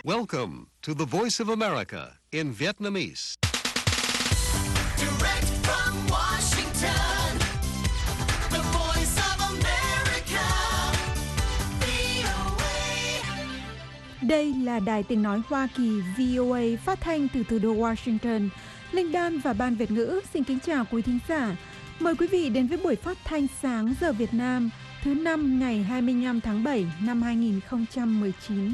Welcome to the Voice of America in Vietnamese. Direct from Washington, the Voice of America, VOA. Đây là Đài Tiếng Nói Hoa Kỳ VOA phát thanh từ thủ đô Washington. Linh Đan và Ban Việt ngữ xin kính chào quý thính giả. Mời quý vị đến với buổi phát thanh sáng giờ Việt Nam thứ năm ngày 25 tháng 7 năm 2019.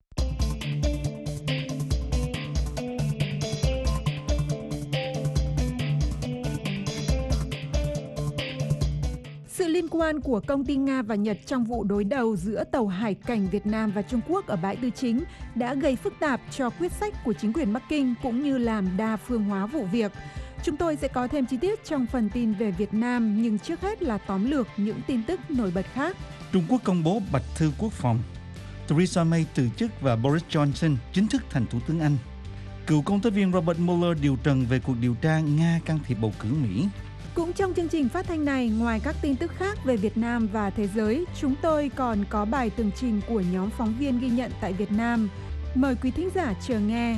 Sự liên quan của công ty Nga và Nhật trong vụ đối đầu giữa tàu hải cảnh Việt Nam và Trung Quốc ở bãi Tư Chính đã gây phức tạp cho quyết sách của chính quyền Bắc Kinh cũng như làm đa phương hóa vụ việc. Chúng tôi sẽ có thêm chi tiết trong phần tin về Việt Nam, nhưng trước hết là tóm lược những tin tức nổi bật khác. Trung Quốc công bố bạch thư quốc phòng. Theresa May từ chức và Boris Johnson chính thức thành thủ tướng Anh. Cựu công tố viên Robert Mueller điều trần về cuộc điều tra Nga can thiệp bầu cử Mỹ. Cũng trong chương trình phát thanh này, ngoài các tin tức khác về Việt Nam và thế giới, chúng tôi còn có bài tường trình của nhóm phóng viên ghi nhận tại Việt Nam. Mời quý thính giả chờ nghe.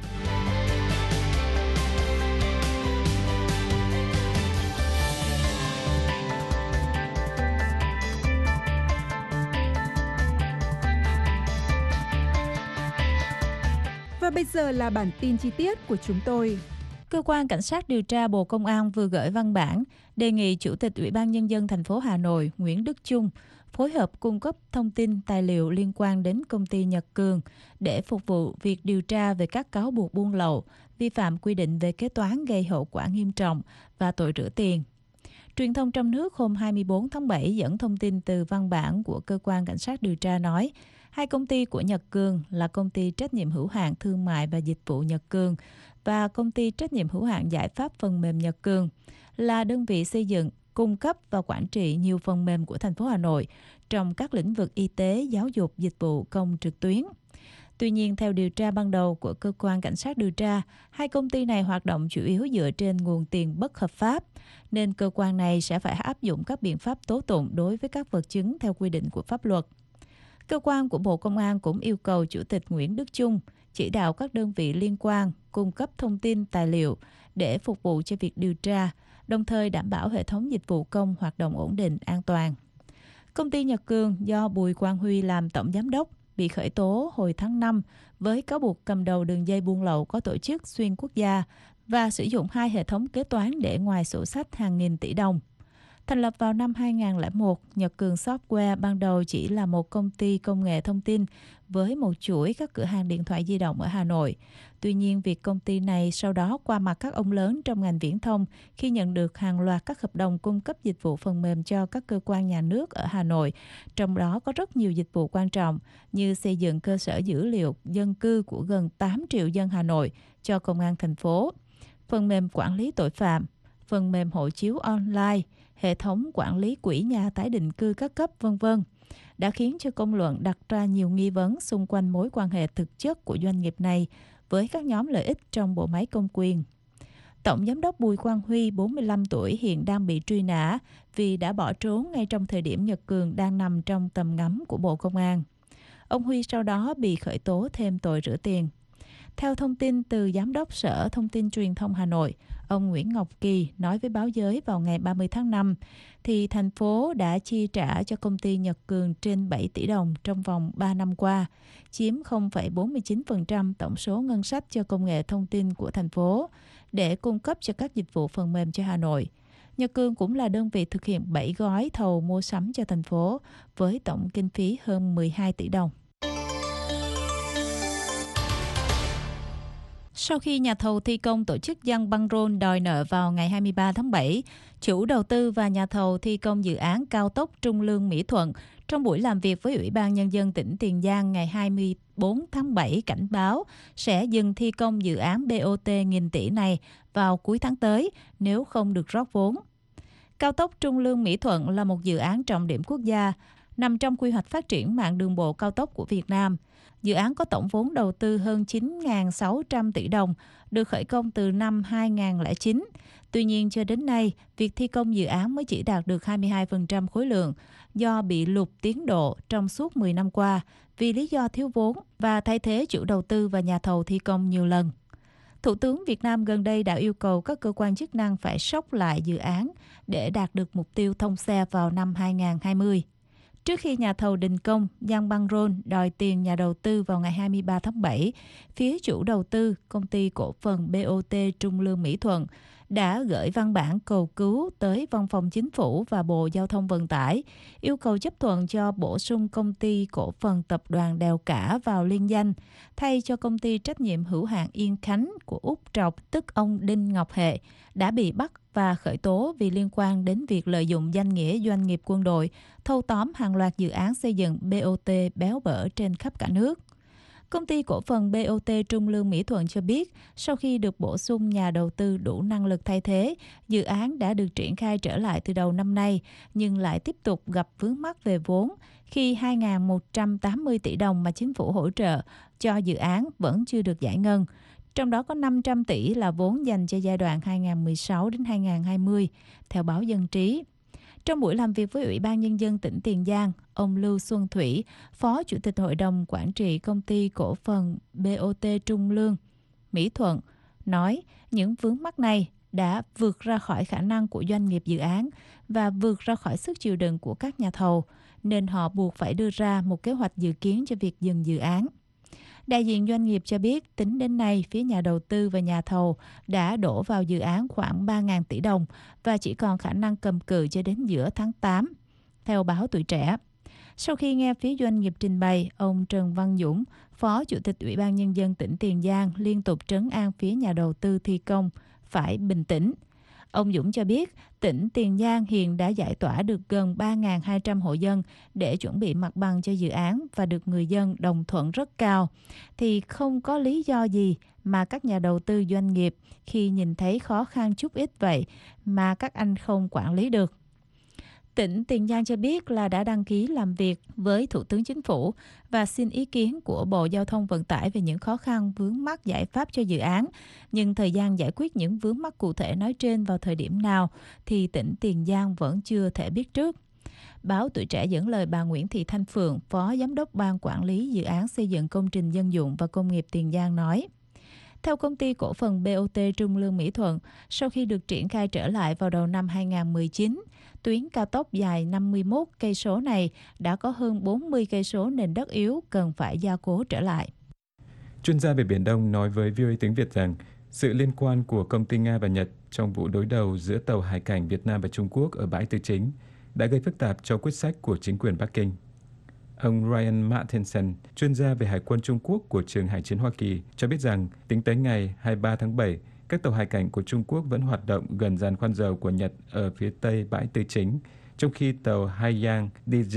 Và bây giờ là bản tin chi tiết của chúng tôi. Cơ quan Cảnh sát điều tra Bộ Công an vừa gửi văn bản đề nghị Chủ tịch Ủy ban Nhân dân thành phố Hà Nội Nguyễn Đức Chung phối hợp cung cấp thông tin tài liệu liên quan đến công ty Nhật Cường để phục vụ việc điều tra về các cáo buộc buôn lậu, vi phạm quy định về kế toán gây hậu quả nghiêm trọng và tội rửa tiền. Truyền thông trong nước hôm 24 tháng 7 dẫn thông tin từ văn bản của Cơ quan Cảnh sát điều tra nói hai công ty của Nhật Cường là Công ty Trách nhiệm hữu hạn Thương mại và Dịch vụ Nhật Cường và Công ty Trách nhiệm hữu hạn Giải pháp Phần mềm Nhật Cường là đơn vị xây dựng, cung cấp và quản trị nhiều phần mềm của thành phố Hà Nội trong các lĩnh vực y tế, giáo dục, dịch vụ công trực tuyến. Tuy nhiên, theo điều tra ban đầu của Cơ quan Cảnh sát điều tra, hai công ty này hoạt động chủ yếu dựa trên nguồn tiền bất hợp pháp, nên cơ quan này sẽ phải áp dụng các biện pháp tố tụng đối với các vật chứng theo quy định của pháp luật. Cơ quan của Bộ Công an cũng yêu cầu Chủ tịch Nguyễn Đức Chung chỉ đạo các đơn vị liên quan cung cấp thông tin tài liệu để phục vụ cho việc điều tra, đồng thời đảm bảo hệ thống dịch vụ công hoạt động ổn định, an toàn. Công ty Nhật Cường do Bùi Quang Huy làm tổng giám đốc bị khởi tố hồi tháng 5 với cáo buộc cầm đầu đường dây buôn lậu có tổ chức xuyên quốc gia và sử dụng hai hệ thống kế toán để ngoài sổ sách hàng nghìn tỷ đồng. Thành lập vào năm 2001, Nhật Cường Software ban đầu chỉ là một công ty công nghệ thông tin với một chuỗi các cửa hàng điện thoại di động ở Hà Nội. Tuy nhiên, việc công ty này sau đó qua mặt các ông lớn trong ngành viễn thông khi nhận được hàng loạt các hợp đồng cung cấp dịch vụ phần mềm cho các cơ quan nhà nước ở Hà Nội, trong đó có rất nhiều dịch vụ quan trọng như xây dựng cơ sở dữ liệu dân cư của gần 8 triệu dân Hà Nội cho công an thành phố, phần mềm quản lý tội phạm, phần mềm hộ chiếu online, hệ thống quản lý quỹ nhà tái định cư các cấp, v.v. đã khiến cho công luận đặt ra nhiều nghi vấn xung quanh mối quan hệ thực chất của doanh nghiệp này với các nhóm lợi ích trong bộ máy công quyền. Tổng giám đốc Bùi Quang Huy, 45 tuổi, hiện đang bị truy nã vì đã bỏ trốn ngay trong thời điểm Nhật Cường đang nằm trong tầm ngắm của Bộ Công an. Ông Huy sau đó bị khởi tố thêm tội rửa tiền. Theo thông tin từ Giám đốc Sở Thông tin Truyền thông Hà Nội, ông Nguyễn Ngọc Kỳ nói với báo giới vào ngày 30 tháng 5, thì thành phố đã chi trả cho công ty Nhật Cường trên 7 tỷ đồng trong vòng 3 năm qua, chiếm 0,49% tổng số ngân sách cho công nghệ thông tin của thành phố, để cung cấp cho các dịch vụ phần mềm cho Hà Nội. Nhật Cường cũng là đơn vị thực hiện 7 gói thầu mua sắm cho thành phố với tổng kinh phí hơn 12 tỷ đồng. Sau khi nhà thầu thi công tổ chức giăng băng rôn đòi nợ vào ngày 23 tháng 7, chủ đầu tư và nhà thầu thi công dự án cao tốc Trung Lương - Mỹ Thuận trong buổi làm việc với Ủy ban Nhân dân tỉnh Tiền Giang ngày 24 tháng 7 cảnh báo sẽ dừng thi công dự án BOT nghìn tỷ này vào cuối tháng tới nếu không được rót vốn. Cao tốc Trung Lương - Mỹ Thuận là một dự án trọng điểm quốc gia, nằm trong quy hoạch phát triển mạng đường bộ cao tốc của Việt Nam. Dự án có tổng vốn đầu tư hơn 9.600 tỷ đồng, được khởi công từ năm 2009. Tuy nhiên, cho đến nay, việc thi công dự án mới chỉ đạt được 22% khối lượng do bị lụt tiến độ trong suốt 10 năm qua vì lý do thiếu vốn và thay thế chủ đầu tư và nhà thầu thi công nhiều lần. Thủ tướng Việt Nam gần đây đã yêu cầu các cơ quan chức năng phải sốc lại dự án để đạt được mục tiêu thông xe vào năm 2020. Trước khi nhà thầu đình công giăng băng rôn đòi tiền nhà đầu tư vào ngày 23 tháng 7, phía chủ đầu tư, công ty cổ phần BOT Trung Lương Mỹ Thuận, đã gửi văn bản cầu cứu tới Văn phòng Chính phủ và Bộ Giao thông Vận tải, yêu cầu chấp thuận cho bổ sung công ty cổ phần tập đoàn Đèo Cả vào liên danh, thay cho công ty trách nhiệm hữu hạn Yên Khánh của Úc Trọc, tức ông Đinh Ngọc Hệ, đã bị bắt và khởi tố vì liên quan đến việc lợi dụng danh nghĩa doanh nghiệp quân đội, thâu tóm hàng loạt dự án xây dựng BOT béo bở trên khắp cả nước. Công ty cổ phần BOT Trung Lương Mỹ Thuận cho biết, sau khi được bổ sung nhà đầu tư đủ năng lực thay thế, dự án đã được triển khai trở lại từ đầu năm nay, nhưng lại tiếp tục gặp vướng mắc về vốn khi 2.180 tỷ đồng mà chính phủ hỗ trợ cho dự án vẫn chưa được giải ngân. Trong đó có 500 tỷ là vốn dành cho giai đoạn 2016 đến 2020, theo báo Dân trí. Trong buổi làm việc với Ủy ban Nhân dân tỉnh Tiền Giang, ông Lưu Xuân Thủy, Phó Chủ tịch Hội đồng Quản trị Công ty Cổ phần BOT Trung Lương Mỹ Thuận, nói những vướng mắc này đã vượt ra khỏi khả năng của doanh nghiệp dự án và vượt ra khỏi sức chịu đựng của các nhà thầu, nên họ buộc phải đưa ra một kế hoạch dự kiến cho việc dừng dự án. Đại diện doanh nghiệp cho biết tính đến nay, phía nhà đầu tư và nhà thầu đã đổ vào dự án khoảng 3.000 tỷ đồng và chỉ còn khả năng cầm cự cho đến giữa tháng 8, theo báo Tuổi Trẻ. Sau khi nghe phía doanh nghiệp trình bày, ông Trần Văn Dũng, Phó Chủ tịch Ủy ban Nhân dân tỉnh Tiền Giang liên tục trấn an phía nhà đầu tư thi công phải bình tĩnh. Ông Dũng cho biết, tỉnh Tiền Giang hiện đã giải tỏa được gần 3.200 hộ dân để chuẩn bị mặt bằng cho dự án và được người dân đồng thuận rất cao. Thì không có lý do gì mà các nhà đầu tư doanh nghiệp khi nhìn thấy khó khăn chút ít vậy mà các anh không quản lý được. Tỉnh Tiền Giang cho biết là đã đăng ký làm việc với Thủ tướng Chính phủ và xin ý kiến của Bộ Giao thông Vận tải về những khó khăn vướng mắc giải pháp cho dự án. Nhưng thời gian giải quyết những vướng mắc cụ thể nói trên vào thời điểm nào thì tỉnh Tiền Giang vẫn chưa thể biết trước. Báo Tuổi Trẻ dẫn lời bà Nguyễn Thị Thanh Phượng, Phó Giám đốc Ban Quản lý Dự án Xây dựng Công trình Dân dụng và Công nghiệp Tiền Giang nói. Theo công ty cổ phần BOT Trung Lương Mỹ Thuận, sau khi được triển khai trở lại vào đầu năm 2019, tuyến cao tốc dài 51 cây số này đã có hơn 40 cây số nền đất yếu cần phải gia cố trở lại. Chuyên gia về Biển Đông nói với VOA tiếng Việt rằng sự liên quan của công ty Nga và Nhật trong vụ đối đầu giữa tàu hải cảnh Việt Nam và Trung Quốc ở bãi Tư Chính đã gây phức tạp cho quyết sách của chính quyền Bắc Kinh. Ông Ryan Martinson, chuyên gia về Hải quân Trung Quốc của Trường Hải chiến Hoa Kỳ, cho biết rằng tính tới ngày 23 tháng 7, các tàu hải cảnh của Trung Quốc vẫn hoạt động gần giàn khoan dầu của Nhật ở phía tây bãi Tư Chính, trong khi tàu Haiyang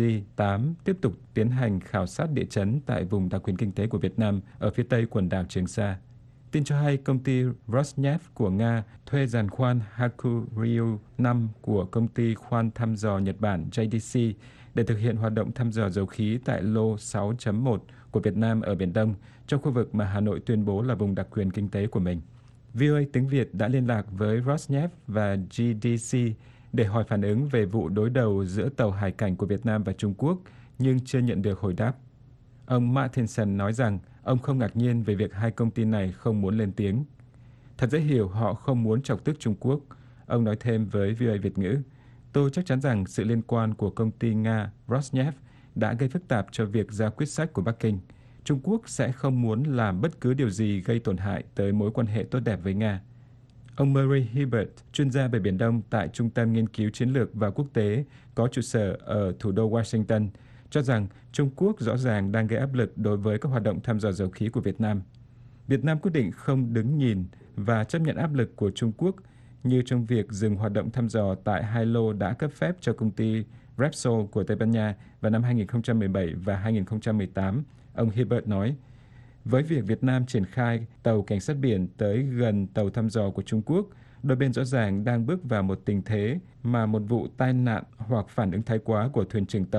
DG-8 tiếp tục tiến hành khảo sát địa chấn tại vùng đặc quyền kinh tế của Việt Nam ở phía tây quần đảo Trường Sa. Tin cho hay công ty Rosneft của Nga thuê giàn khoan Hakuryu 5 của công ty khoan thăm dò Nhật Bản JDC để thực hiện hoạt động thăm dò dầu khí tại lô 6.1 của Việt Nam ở Biển Đông, trong khu vực mà Hà Nội tuyên bố là vùng đặc quyền kinh tế của mình. VOA tiếng Việt đã liên lạc với Rosneft và GDC để hỏi phản ứng về vụ đối đầu giữa tàu hải cảnh của Việt Nam và Trung Quốc, nhưng chưa nhận được hồi đáp. Ông Martinson nói rằng ông không ngạc nhiên về việc hai công ty này không muốn lên tiếng. Thật dễ hiểu họ không muốn chọc tức Trung Quốc. Ông nói thêm với VOA Việt ngữ, tôi chắc chắn rằng sự liên quan của công ty Nga Rosneft đã gây phức tạp cho việc ra quyết sách của Bắc Kinh. Trung Quốc sẽ không muốn làm bất cứ điều gì gây tổn hại tới mối quan hệ tốt đẹp với Nga. Ông Murray Hibbert, chuyên gia về Biển Đông tại Trung tâm Nghiên cứu Chiến lược và Quốc tế có trụ sở ở thủ đô Washington, cho rằng Trung Quốc rõ ràng đang gây áp lực đối với các hoạt động thăm dò dầu khí của Việt Nam. Việt Nam quyết định không đứng nhìn và chấp nhận áp lực của Trung Quốc, như trong việc dừng hoạt động thăm dò tại hai lô đã cấp phép cho công ty Repsol của Tây Ban Nha vào năm 2017 và 2018, ông Hibbert nói. Với việc Việt Nam triển khai tàu cảnh sát biển tới gần tàu thăm dò của Trung Quốc, đôi bên rõ ràng đang bước vào một tình thế mà một vụ tai nạn hoặc phản ứng thái quá của thuyền trưởng tàu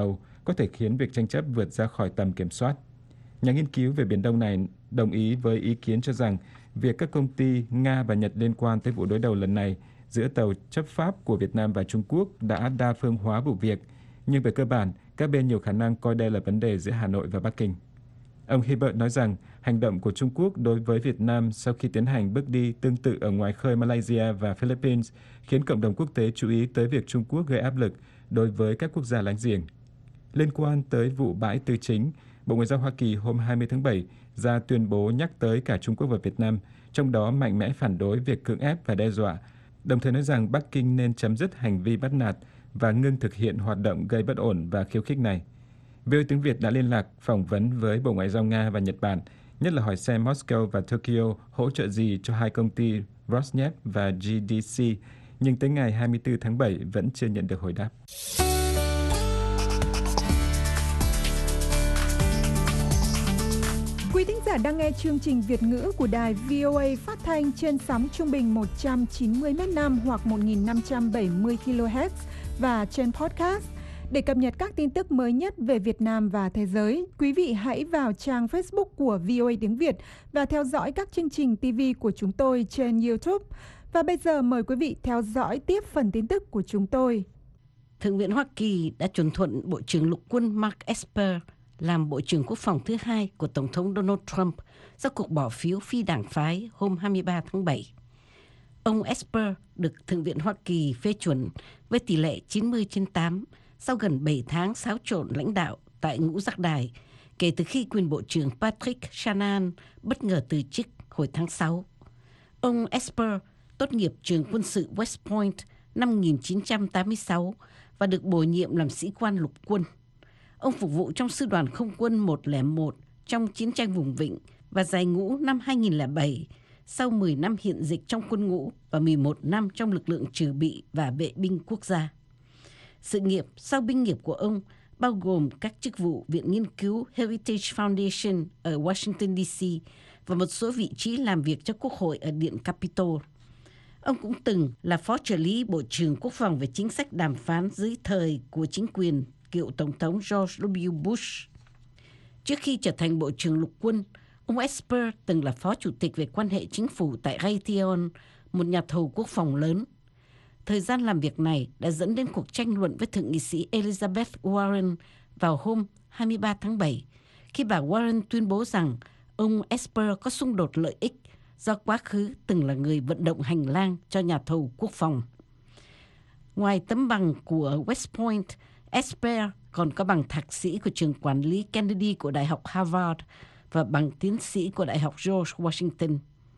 có thể khiến việc tranh chấp vượt ra khỏi tầm kiểm soát. Nhà nghiên cứu về Biển Đông này đồng ý với ý kiến cho rằng việc các công ty Nga và Nhật liên quan tới vụ đối đầu lần này giữa tàu chấp pháp của Việt Nam và Trung Quốc đã đa phương hóa vụ việc, nhưng về cơ bản, các bên nhiều khả năng coi đây là vấn đề giữa Hà Nội và Bắc Kinh. Ông Hibbert nói rằng hành động của Trung Quốc đối với Việt Nam sau khi tiến hành bước đi tương tự ở ngoài khơi Malaysia và Philippines khiến cộng đồng quốc tế chú ý tới việc Trung Quốc gây áp lực đối với các quốc gia láng giềng. Liên quan tới vụ bãi Tư Chính, Bộ Ngoại giao Hoa Kỳ hôm 20 tháng 7 ra tuyên bố nhắc tới cả Trung Quốc và Việt Nam, trong đó mạnh mẽ phản đối việc cưỡng ép và đe dọa, đồng thời nói rằng Bắc Kinh nên chấm dứt hành vi bắt nạt và ngưng thực hiện hoạt động gây bất ổn và khiêu khích này. VOA tiếng Việt đã liên lạc phỏng vấn với Bộ Ngoại giao Nga và Nhật Bản, nhất là hỏi xem Moscow và Tokyo hỗ trợ gì cho hai công ty Rosneft và GDC, nhưng tới ngày 24 tháng 7 vẫn chưa nhận được hồi đáp. Quý thính giả đang nghe chương trình Việt ngữ của đài VOA phát thanh trên sóng trung bình 190 m/s hoặc 1570 kHz và trên podcast. Để cập nhật các tin tức mới nhất về Việt Nam và thế giới, quý vị hãy vào trang Facebook của VOA tiếng Việt và theo dõi các chương trình TV của chúng tôi trên YouTube. Và bây giờ mời quý vị theo dõi tiếp phần tin tức của chúng tôi. Thượng viện Hoa Kỳ đã chuẩn thuận Bộ trưởng Lục quân Mark Esper làm Bộ trưởng Quốc phòng thứ hai của Tổng thống Donald Trump sau cuộc bỏ phiếu phi đảng phái hôm 23 tháng 7. Ông Esper được Thượng viện Hoa Kỳ phê chuẩn với tỷ lệ 90/8 sau gần 7 tháng xáo trộn lãnh đạo tại ngũ giác đài kể từ khi quyền Bộ trưởng Patrick Shanahan bất ngờ từ chức hồi tháng 6. Ông Esper tốt nghiệp trường quân sự West Point năm 1986 và được bổ nhiệm làm sĩ quan lục quân. Ông phục vụ trong Sư đoàn Không quân 101 trong chiến tranh vùng vịnh và giải ngũ năm 2007 sau 10 năm hiện dịch trong quân ngũ và 11 năm trong lực lượng trừ bị và vệ binh quốc gia. Sự nghiệp sau binh nghiệp của ông bao gồm các chức vụ Viện Nghiên cứu Heritage Foundation ở Washington, D.C. và một số vị trí làm việc cho Quốc hội ở Điện Capitol. Ông cũng từng là Phó trợ lý Bộ trưởng Quốc phòng về chính sách đàm phán dưới thời của chính quyền cựu Tổng thống George W. Bush. Trước khi trở thành Bộ trưởng Lục quân, ông Esper từng là Phó Chủ tịch về quan hệ chính phủ tại Raytheon, một nhà thầu quốc phòng lớn. Thời gian làm việc này đã dẫn đến cuộc tranh luận với Thượng nghị sĩ Elizabeth Warren vào hôm 23 tháng 7, khi bà Warren tuyên bố rằng ông Esper có xung đột lợi ích do quá khứ từng là người vận động hành lang cho nhà thầu quốc phòng. Ngoài tấm bằng của West Point, Esper còn có bằng thạc sĩ của trường quản lý Kennedy của Đại học Harvard và bằng tiến sĩ của Đại học George Washington.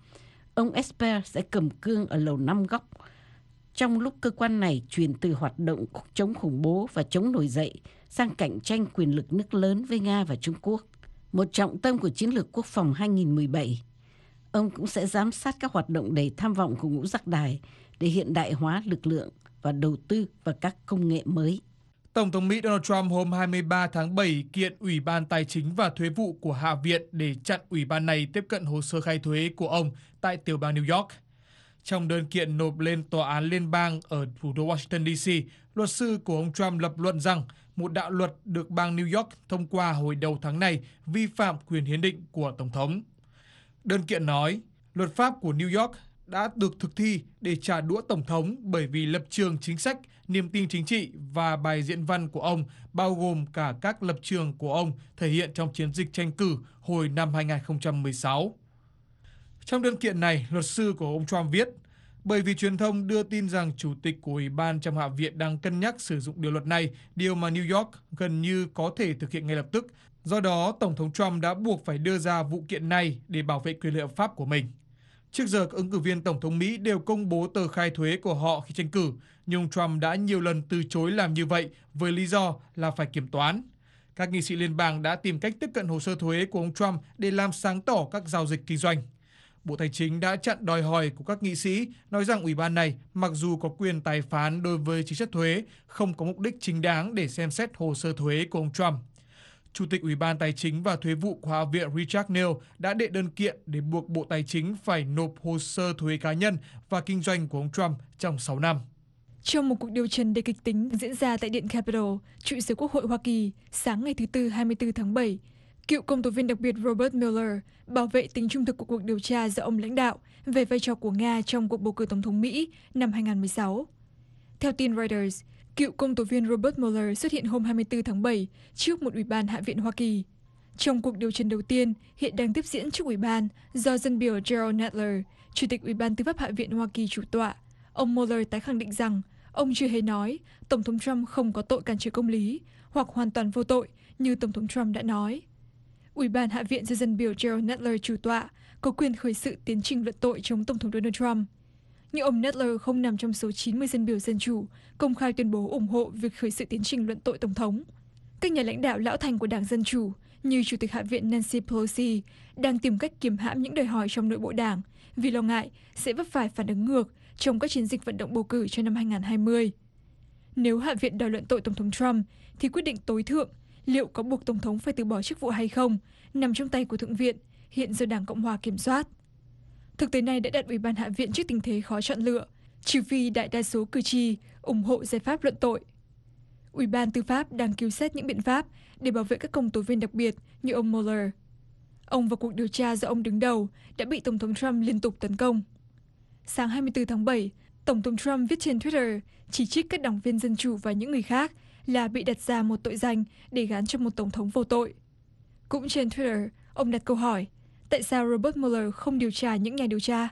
Ông Esper sẽ cầm cương ở Lầu Năm Góc trong lúc cơ quan này chuyển từ hoạt động chống khủng bố và chống nổi dậy sang cạnh tranh quyền lực nước lớn với Nga và Trung Quốc, một trọng tâm của chiến lược quốc phòng 2017. Ông cũng sẽ giám sát các hoạt động đầy tham vọng của ngũ giác đài để hiện đại hóa lực lượng và đầu tư vào các công nghệ mới. Tổng thống Mỹ Donald Trump hôm 23 tháng 7 kiện Ủy ban Tài chính và Thuế vụ của Hạ viện để chặn Ủy ban này tiếp cận hồ sơ khai thuế của ông tại tiểu bang New York. Trong đơn kiện nộp lên Tòa án Liên bang ở thủ đô Washington, D.C., luật sư của ông Trump lập luận rằng một đạo luật được bang New York thông qua hồi đầu tháng này vi phạm quyền hiến định của Tổng thống. Đơn kiện nói, luật pháp của New York đã được thực thi để trả đũa Tổng thống bởi vì lập trường chính sách, niềm tin chính trị và bài diễn văn của ông, bao gồm cả các lập trường của ông thể hiện trong chiến dịch tranh cử hồi năm 2016. Trong đơn kiện này, luật sư của ông Trump viết, bởi vì truyền thông đưa tin rằng Chủ tịch của Ủy ban trong Hạ viện đang cân nhắc sử dụng điều luật này, điều mà New York gần như có thể thực hiện ngay lập tức. Do đó, Tổng thống Trump đã buộc phải đưa ra vụ kiện này để bảo vệ quyền lợi hợp pháp của mình. Trước giờ, các ứng cử viên Tổng thống Mỹ đều công bố tờ khai thuế của họ khi tranh cử, nhưng Trump đã nhiều lần từ chối làm như vậy với lý do là phải kiểm toán. Các nghị sĩ liên bang đã tìm cách tiếp cận hồ sơ thuế của ông Trump để làm sáng tỏ các giao dịch kinh doanh. Bộ Tài chính đã chặn đòi hỏi của các nghị sĩ, nói rằng ủy ban này, mặc dù có quyền tài phán đối với chính sách thuế, không có mục đích chính đáng để xem xét hồ sơ thuế của ông Trump. Chủ tịch Ủy ban Tài chính và Thuế vụ của Hạ viện Richard Neal đã đệ đơn kiện để buộc Bộ Tài chính phải nộp hồ sơ thuế cá nhân và kinh doanh của ông Trump trong 6 năm. Trong một cuộc điều trần đầy kịch tính diễn ra tại Điện Capitol, trụ sở Quốc hội Hoa Kỳ, sáng ngày thứ Tư 24 tháng 7, cựu công tố viên đặc biệt Robert Mueller bảo vệ tính trung thực của cuộc điều tra do ông lãnh đạo về vai trò của Nga trong cuộc bầu cử tổng thống Mỹ năm 2016. Theo tin Reuters, cựu công tố viên Robert Mueller xuất hiện hôm 24 tháng 7 trước một ủy ban Hạ viện Hoa Kỳ. Trong cuộc điều trần đầu tiên, hiện đang tiếp diễn trước ủy ban do dân biểu Gerald Nadler, Chủ tịch Ủy ban Tư pháp Hạ viện Hoa Kỳ chủ tọa, ông Mueller tái khẳng định rằng ông chưa hề nói Tổng thống Trump không có tội cản trở công lý hoặc hoàn toàn vô tội như Tổng thống Trump đã nói. Ủy ban Hạ viện do dân biểu Gerald Nadler chủ tọa có quyền khởi sự tiến trình luận tội chống Tổng thống Donald Trump. Nhưng ông Nadler không nằm trong số 90 dân biểu Dân Chủ công khai tuyên bố ủng hộ việc khởi sự tiến trình luận tội Tổng thống. Các nhà lãnh đạo lão thành của Đảng Dân Chủ như Chủ tịch Hạ viện Nancy Pelosi đang tìm cách kiềm hãm những đòi hỏi trong nội bộ đảng vì lo ngại sẽ vấp phải phản ứng ngược trong các chiến dịch vận động bầu cử cho năm 2020. Nếu Hạ viện đòi luận tội Tổng thống Trump, thì quyết định tối thượng liệu có buộc Tổng thống phải từ bỏ chức vụ hay không nằm trong tay của Thượng viện, hiện do Đảng Cộng hòa kiểm soát. Thực tế này đã đặt Ủy ban Hạ viện trước tình thế khó chọn lựa, trừ phi đại đa số cử tri ủng hộ giải pháp luận tội. Ủy ban Tư pháp đang cứu xét những biện pháp để bảo vệ các công tố viên đặc biệt như ông Mueller. Ông và cuộc điều tra do ông đứng đầu đã bị Tổng thống Trump liên tục tấn công. Sáng 24 tháng 7, Tổng thống Trump viết trên Twitter chỉ trích các đảng viên Dân Chủ và những người khác là bị đặt ra một tội danh để gán cho một Tổng thống vô tội. Cũng trên Twitter, ông đặt câu hỏi, tại sao Robert Mueller không điều tra những nhà điều tra?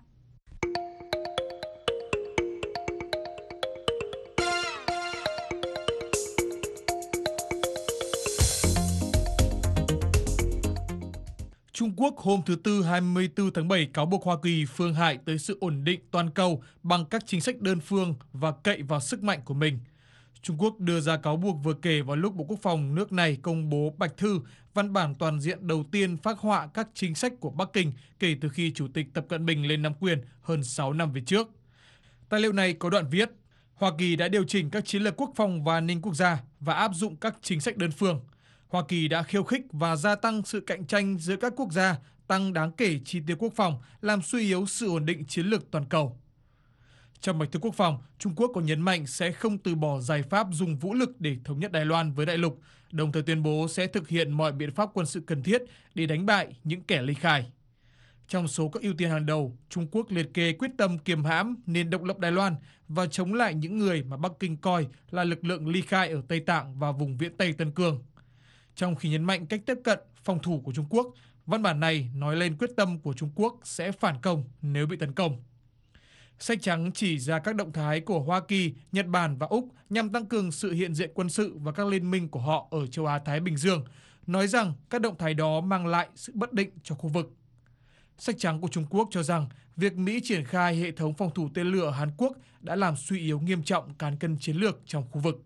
Trung Quốc hôm thứ Tư 24 tháng 7 cáo buộc Hoa Kỳ phương hại tới sự ổn định toàn cầu bằng các chính sách đơn phương và cậy vào sức mạnh của mình. Trung Quốc đưa ra cáo buộc vừa kể vào lúc Bộ Quốc phòng nước này công bố Bạch Thư, văn bản toàn diện đầu tiên phác họa các chính sách của Bắc Kinh kể từ khi Chủ tịch Tập Cận Bình lên nắm quyền hơn 6 năm về trước. Tài liệu này có đoạn viết, Hoa Kỳ đã điều chỉnh các chiến lược quốc phòng và an ninh quốc gia và áp dụng các chính sách đơn phương. Hoa Kỳ đã khiêu khích và gia tăng sự cạnh tranh giữa các quốc gia, tăng đáng kể chi tiêu quốc phòng, làm suy yếu sự ổn định chiến lược toàn cầu. Trong Bạch thư Quốc phòng, Trung Quốc có nhấn mạnh sẽ không từ bỏ giải pháp dùng vũ lực để thống nhất Đài Loan với đại lục, đồng thời tuyên bố sẽ thực hiện mọi biện pháp quân sự cần thiết để đánh bại những kẻ ly khai. Trong số các ưu tiên hàng đầu, Trung Quốc liệt kê quyết tâm kiềm hãm nền độc lập Đài Loan và chống lại những người mà Bắc Kinh coi là lực lượng ly khai ở Tây Tạng và vùng viễn Tây Tân Cương. Trong khi nhấn mạnh cách tiếp cận phòng thủ của Trung Quốc, văn bản này nói lên quyết tâm của Trung Quốc sẽ phản công nếu bị tấn công. Sách trắng chỉ ra các động thái của Hoa Kỳ, Nhật Bản và Úc nhằm tăng cường sự hiện diện quân sự và các liên minh của họ ở châu Á-Thái Bình Dương, nói rằng các động thái đó mang lại sự bất định cho khu vực. Sách trắng của Trung Quốc cho rằng việc Mỹ triển khai hệ thống phòng thủ tên lửa ở Hàn Quốc đã làm suy yếu nghiêm trọng cán cân chiến lược trong khu vực.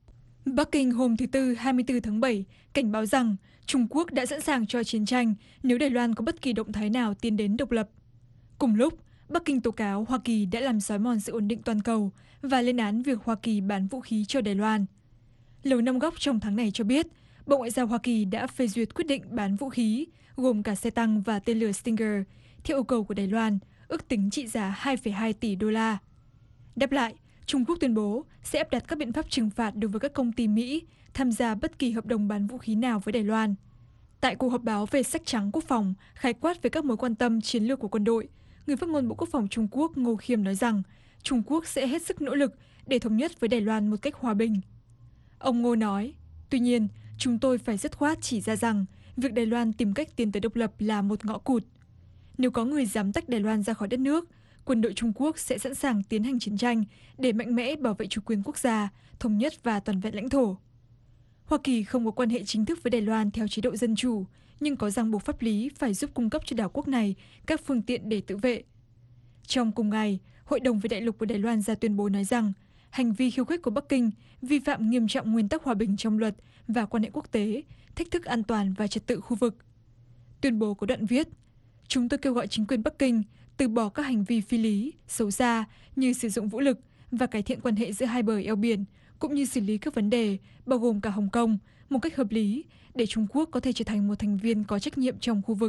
Bắc Kinh hôm thứ Tư 24 tháng 7 cảnh báo rằng Trung Quốc đã sẵn sàng cho chiến tranh nếu Đài Loan có bất kỳ động thái nào tiến đến độc lập. Cùng lúc, Bắc Kinh tố cáo Hoa Kỳ đã làm xói mòn sự ổn định toàn cầu và lên án việc Hoa Kỳ bán vũ khí cho Đài Loan. Lầu Năm Góc trong tháng này cho biết, Bộ Ngoại giao Hoa Kỳ đã phê duyệt quyết định bán vũ khí, gồm cả xe tăng và tên lửa Stinger, theo yêu cầu của Đài Loan, ước tính trị giá 2,2 tỷ đô la. Đáp lại, Trung Quốc tuyên bố sẽ áp đặt các biện pháp trừng phạt đối với các công ty Mỹ tham gia bất kỳ hợp đồng bán vũ khí nào với Đài Loan. Tại cuộc họp báo về sách trắng quốc phòng, khái quát về các mối quan tâm chiến lược của quân đội, người phát ngôn Bộ Quốc phòng Trung Quốc Ngô Khiêm nói rằng Trung Quốc sẽ hết sức nỗ lực để thống nhất với Đài Loan một cách hòa bình. Ông Ngô nói, tuy nhiên, chúng tôi phải dứt khoát chỉ ra rằng việc Đài Loan tìm cách tiến tới độc lập là một ngõ cụt. Nếu có người dám tách Đài Loan ra khỏi đất nước, quân đội Trung Quốc sẽ sẵn sàng tiến hành chiến tranh để mạnh mẽ bảo vệ chủ quyền quốc gia, thống nhất và toàn vẹn lãnh thổ. Hoa Kỳ không có quan hệ chính thức với Đài Loan theo chế độ dân chủ, nhưng có ràng buộc pháp lý phải giúp cung cấp cho đảo quốc này các phương tiện để tự vệ. Trong cùng ngày, Hội đồng về đại lục của Đài Loan ra tuyên bố nói rằng hành vi khiêu khích của Bắc Kinh vi phạm nghiêm trọng nguyên tắc hòa bình trong luật và quan hệ quốc tế, thách thức an toàn và trật tự khu vực. Tuyên bố có đoạn viết, chúng tôi kêu gọi chính quyền Bắc Kinh từ bỏ các hành vi phi lý, xấu xa như sử dụng vũ lực và cải thiện quan hệ giữa hai bờ eo biển, cũng như xử lý các vấn đề, bao gồm cả Hồng Kông, một cách hợp lý để Trung Quốc có thể trở thành một thành viên có trách nhiệm trong khu vực.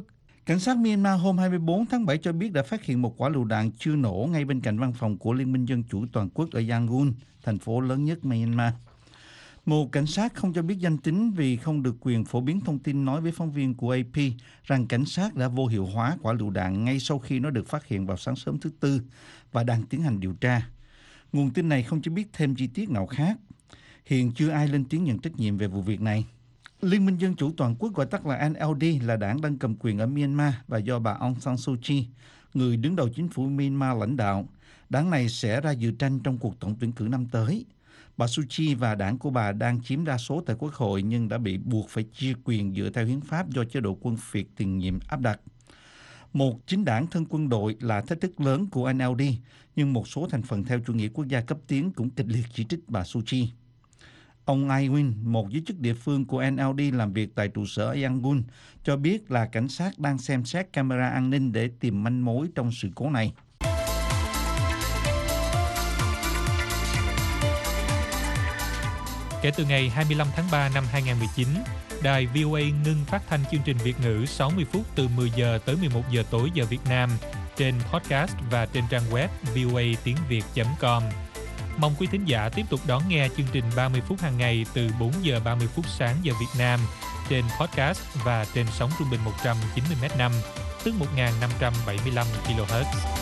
Cảnh sát Myanmar hôm 24 tháng 7 cho biết đã phát hiện một quả lựu đạn chưa nổ ngay bên cạnh văn phòng của Liên minh Dân chủ Toàn quốc ở Yangon, thành phố lớn nhất Myanmar. Một cảnh sát không cho biết danh tính vì không được quyền phổ biến thông tin nói với phóng viên của AP rằng cảnh sát đã vô hiệu hóa quả lựu đạn ngay sau khi nó được phát hiện vào sáng sớm thứ Tư và đang tiến hành điều tra. Nguồn tin này không cho biết thêm chi tiết nào khác. Hiện chưa ai lên tiếng nhận trách nhiệm về vụ việc này. Liên minh Dân chủ Toàn quốc, gọi tắt là NLD, là đảng đang cầm quyền ở Myanmar và do bà Aung San Suu Kyi, người đứng đầu chính phủ Myanmar lãnh đạo. Đảng này sẽ ra dự tranh trong cuộc tổng tuyển cử năm tới. Bà Suu Kyi và đảng của bà đang chiếm đa số tại Quốc hội nhưng đã bị buộc phải chia quyền dựa theo hiến pháp do chế độ quân phiệt tiền nhiệm áp đặt. Một chính đảng thân quân đội là thách thức lớn của NLD, nhưng một số thành phần theo chủ nghĩa quốc gia cấp tiến cũng kịch liệt chỉ trích bà Suu Kyi. Ông Ai Win, một giới chức địa phương của NLD làm việc tại trụ sở ở Yangon, cho biết là cảnh sát đang xem xét camera an ninh để tìm manh mối trong sự cố này. Kể từ ngày 25 tháng 3 năm 2019, đài VOA ngưng phát thanh chương trình Việt ngữ 60 phút từ 10 giờ tới 11 giờ tối giờ Việt Nam trên podcast và trên trang web voatiengviet.com. Mong quý thính giả tiếp tục đón nghe chương trình 30 phút hàng ngày từ 4 giờ 30 phút sáng giờ Việt Nam trên podcast và trên sóng trung bình 190 MHz, tức 1.575 kHz.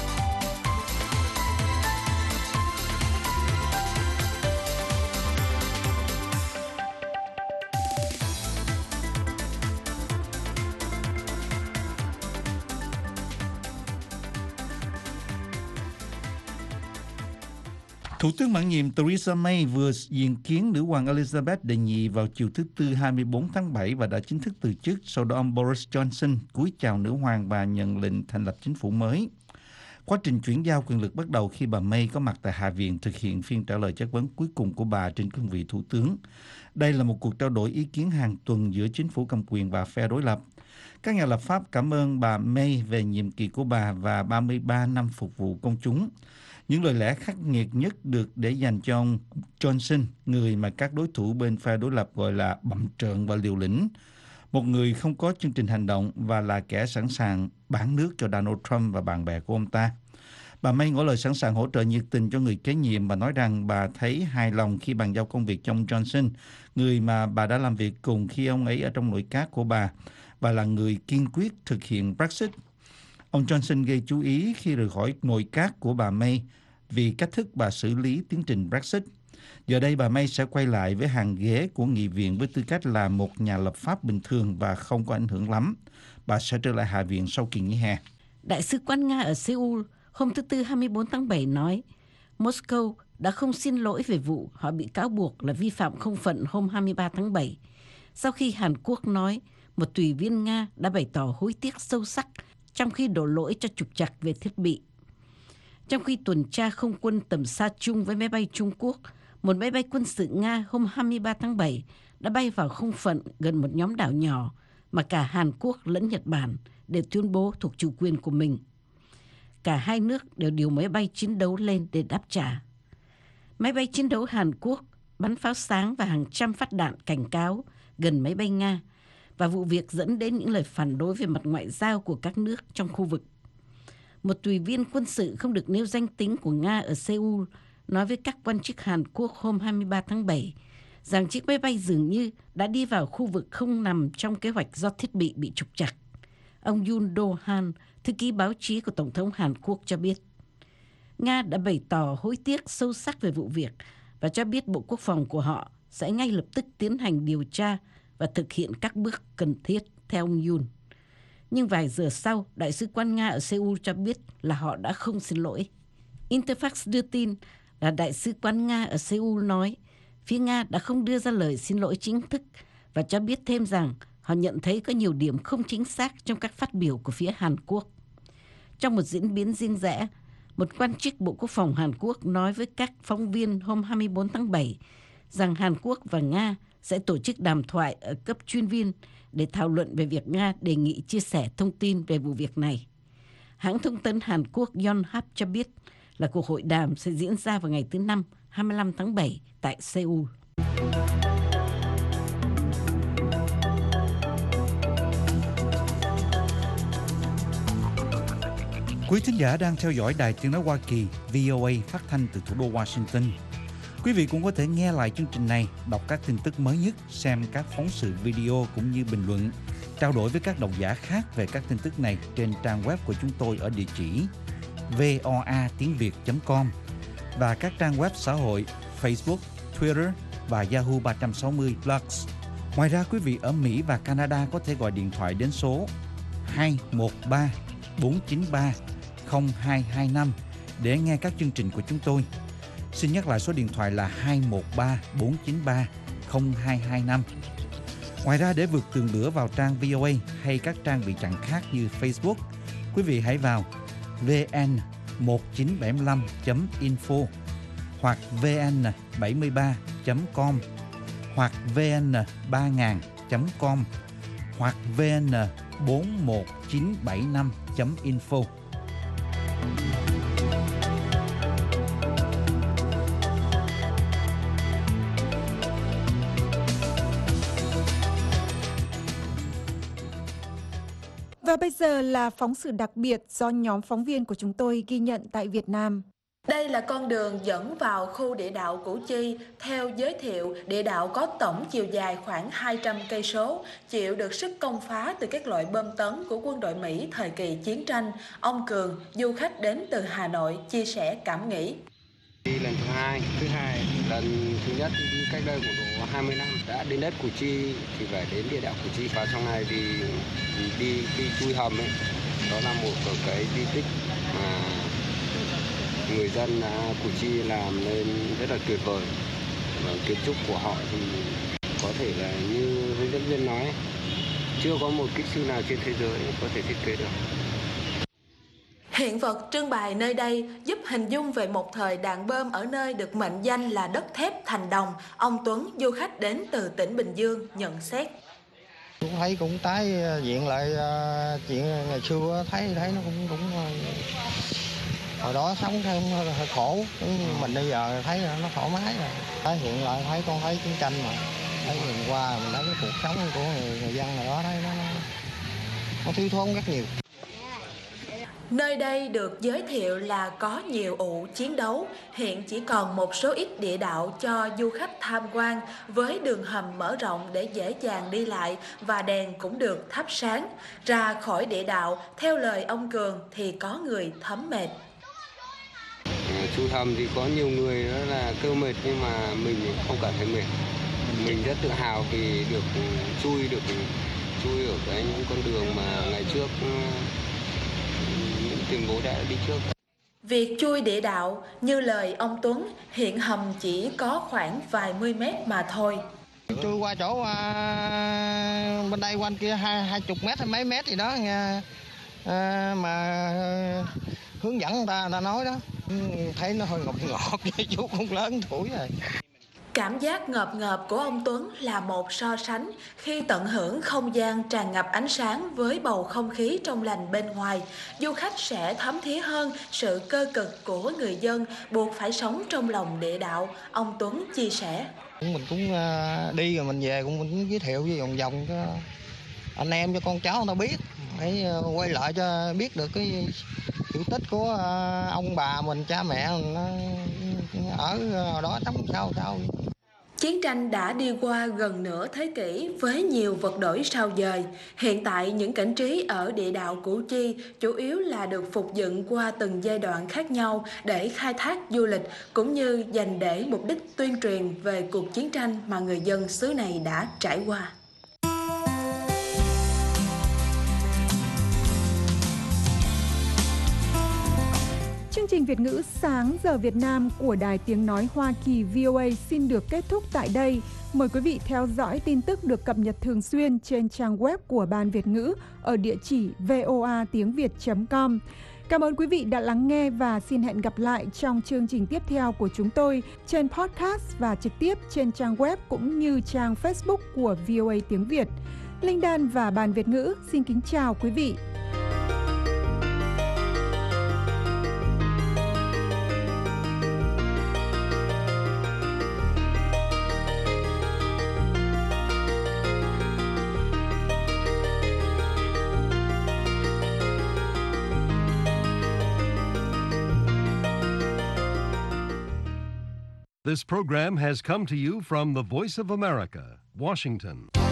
Thủ tướng mãn nhiệm Theresa May vừa diện kiến nữ hoàng Elizabeth đệ nhị vào chiều thứ Tư 24 tháng 7 và đã chính thức từ chức. Sau đó ông Boris Johnson cúi chào nữ hoàng và nhận lệnh thành lập chính phủ mới. Quá trình chuyển giao quyền lực bắt đầu khi bà May có mặt tại Hạ viện thực hiện phiên trả lời chất vấn cuối cùng của bà trên cương vị thủ tướng. Đây là một cuộc trao đổi ý kiến hàng tuần giữa chính phủ cầm quyền và phe đối lập. Các nhà lập pháp cảm ơn bà May về nhiệm kỳ của bà và 33 năm phục vụ công chúng. Những lời lẽ khắc nghiệt nhất được để dành cho ông Johnson, người mà các đối thủ bên phe đối lập gọi là bặm trợn và liều lĩnh, một người không có chương trình hành động và là kẻ sẵn sàng bán nước cho Donald Trump và bạn bè của ông ta. Bà May ngỏ lời sẵn sàng hỗ trợ nhiệt tình cho người kế nhiệm và nói rằng bà thấy hài lòng khi bàn giao công việc cho ông Johnson, người mà bà đã làm việc cùng khi ông ấy ở trong nội các của bà và là người kiên quyết thực hiện Brexit. Ông Johnson gây chú ý khi rời khỏi nội các của bà May vì cách thức bà xử lý tiến trình Brexit. Giờ đây bà May sẽ quay lại với hàng ghế của nghị viện với tư cách là một nhà lập pháp bình thường và không có ảnh hưởng lắm. Bà sẽ trở lại Hạ viện sau kỳ nghỉ hè. Đại sứ quán Nga ở Seoul hôm thứ Tư 24 tháng 7 nói Moscow đã không xin lỗi về vụ họ bị cáo buộc là vi phạm không phận hôm 23 tháng 7, sau khi Hàn Quốc nói một tùy viên Nga đã bày tỏ hối tiếc sâu sắc trong khi đổ lỗi cho trục trặc về thiết bị. Trong khi tuần tra không quân tầm xa chung với máy bay Trung Quốc, một máy bay quân sự Nga hôm 23 tháng 7 đã bay vào không phận gần một nhóm đảo nhỏ mà cả Hàn Quốc lẫn Nhật Bản đều tuyên bố thuộc chủ quyền của mình. Cả hai nước đều điều máy bay chiến đấu lên để đáp trả. Máy bay chiến đấu Hàn Quốc bắn pháo sáng và hàng trăm phát đạn cảnh cáo gần máy bay Nga, và vụ việc dẫn đến những lời phản đối về mặt ngoại giao của các nước trong khu vực. Một tùy viên quân sự không được nêu danh tính của Nga ở Seoul nói với các quan chức Hàn Quốc hôm 23 tháng 7 rằng chiếc máy bay dường như đã đi vào khu vực không nằm trong kế hoạch do thiết bị trục trặc. Ông Yoon Do-han, thư ký báo chí của Tổng thống Hàn Quốc cho biết, Nga đã bày tỏ hối tiếc sâu sắc về vụ việc và cho biết Bộ Quốc phòng của họ sẽ ngay lập tức tiến hành điều tra và thực hiện các bước cần thiết, theo ông Yoon. Nhưng vài giờ sau, Đại sứ quán Nga ở Seoul cho biết là họ đã không xin lỗi. Interfax đưa tin là Đại sứ quán Nga ở Seoul nói phía Nga đã không đưa ra lời xin lỗi chính thức và cho biết thêm rằng họ nhận thấy có nhiều điểm không chính xác trong các phát biểu của phía Hàn Quốc. Trong một diễn biến riêng rẽ, một quan chức Bộ Quốc phòng Hàn Quốc nói với các phóng viên hôm 24 tháng 7 rằng Hàn Quốc và Nga sẽ tổ chức đàm thoại ở cấp chuyên viên để thảo luận về việc Nga đề nghị chia sẻ thông tin về vụ việc này. Hãng thông tấn Hàn Quốc Yonhap cho biết là cuộc hội đàm sẽ diễn ra vào ngày thứ Năm, 25 tháng 7 tại Seoul. Quý thính giả đang theo dõi Đài Tiếng nói Hoa Kỳ VOA phát thanh từ thủ đô Washington. Quý vị cũng có thể nghe lại chương trình này, đọc các tin tức mới nhất, xem các phóng sự video cũng như bình luận, trao đổi với các độc giả khác về các tin tức này trên trang web của chúng tôi ở địa chỉ voatiengviet.com và các trang web xã hội Facebook, Twitter và Yahoo 360 Plus. Ngoài ra, quý vị ở Mỹ và Canada có thể gọi điện thoại đến số 213 493 0225 để nghe các chương trình của chúng tôi. Xin nhắc lại số điện thoại là 213 493 0225. Ngoài ra, để vượt tường lửa vào trang VOA hay các trang bị chặn khác như Facebook, quý vị hãy vào vn1975.info hoặc vn73.com hoặc vn3000.com hoặc vn41975.info. Và bây giờ là phóng sự đặc biệt do nhóm phóng viên của chúng tôi ghi nhận tại Việt Nam. Đây là con đường dẫn vào khu địa đạo Củ Chi. Theo giới thiệu, địa đạo có tổng chiều dài khoảng 200 cây số, chịu được sức công phá từ các loại bom tấn của quân đội Mỹ thời kỳ chiến tranh. Ông Cường, du khách đến từ Hà Nội, chia sẻ cảm nghĩ. Đi lần thứ hai, lần thứ nhất đi cách đây khoảng độ 20 năm, đã đến đất Củ Chi thì phải đến địa đạo Củ Chi. Và trong này thì đi chui hầm ấy, đó là một cái di tích mà người dân Củ Chi làm nên rất là tuyệt vời. Và kiến trúc của họ thì có thể là như hướng dẫn viên nói, chưa có một kỹ sư nào trên thế giới có thể thiết kế được. Hiện vật trưng bày nơi đây giúp hình dung về một thời đạn bom ở nơi được mệnh danh là đất thép Thành Đồng. Ông Tuấn, du khách đến từ tỉnh Bình Dương, nhận xét. Cũng thấy cũng tái diện lại chuyện ngày xưa, thấy nó cũng hồi đó sống hơi khổ, mình bây giờ thấy nó thoải mái rồi. Tái hiện lại thấy con thấy chiến tranh mà, thấy nhìn qua mình thấy cái cuộc sống của người dân ở đó thấy nó thiếu thốn rất nhiều. Nơi đây được giới thiệu là có nhiều ụ chiến đấu, hiện chỉ còn một số ít địa đạo cho du khách tham quan với đường hầm mở rộng để dễ dàng đi lại và đèn cũng được thắp sáng. Ra khỏi địa đạo, theo lời ông Cường thì có người thấm mệt. Chui hầm thì có nhiều người đó là kêu mệt nhưng mà mình không cảm thấy mệt. Mình rất tự hào vì được chui ở những con đường mà ngày trước những tiền bối đã đi trước. Việc chui địa đạo, như lời ông Tuấn, hiện hầm chỉ có khoảng vài mươi mét mà thôi. Chui qua chỗ bên đây quanh kia 20 mét hay mấy mét gì đó nha, mà hướng dẫn người ta nói đó, thấy nó hơi ngọt chú cũng lớn tuổi rồi. Cảm giác ngợp ngợp của ông Tuấn là một so sánh khi tận hưởng không gian tràn ngập ánh sáng với bầu không khí trong lành bên ngoài. Du khách sẽ thấm thía hơn sự cơ cực của người dân buộc phải sống trong lòng địa đạo, ông Tuấn chia sẻ. Mình cũng đi rồi mình về cũng mình cũng giới thiệu với vòng vòng cho anh em, cho con cháu người ta biết, phải quay lại cho biết được cái sự tích của ông bà mình, cha mẹ mình ở đó sống sao. Chiến tranh đã đi qua gần nửa thế kỷ với nhiều vật đổi sao dời. Hiện tại những cảnh trí ở địa đạo Củ Chi chủ yếu là được phục dựng qua từng giai đoạn khác nhau để khai thác du lịch cũng như dành để mục đích tuyên truyền về cuộc chiến tranh mà người dân xứ này đã trải qua. Chương trình Việt ngữ sáng giờ Việt Nam của Đài Tiếng nói Hoa Kỳ VOA xin được kết thúc tại đây. Mời quý vị theo dõi tin tức được cập nhật thường xuyên trên trang web của Ban Việt ngữ ở địa chỉ voatiengviet.com. Cảm ơn quý vị đã lắng nghe và xin hẹn gặp lại trong chương trình tiếp theo của chúng tôi trên podcast và trực tiếp trên trang web cũng như trang Facebook của VOA Tiếng Việt. Linh Đan và Ban Việt ngữ xin kính chào quý vị. This program has come to you from the Voice of America, Washington.